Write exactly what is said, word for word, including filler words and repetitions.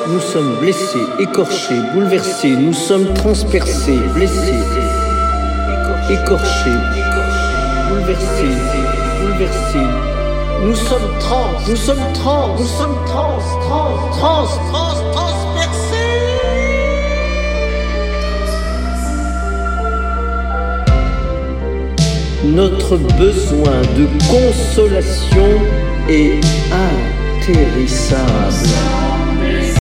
nous sommes blessés, écorchés, bouleversés, nous sommes transpercés, blessés, écorchés, bouleversés, bouleversés. Nous sommes trans, nous sommes trans, nous sommes trans, trans, trans, trans, transpercés. Notre besoin de consolation est intéressable.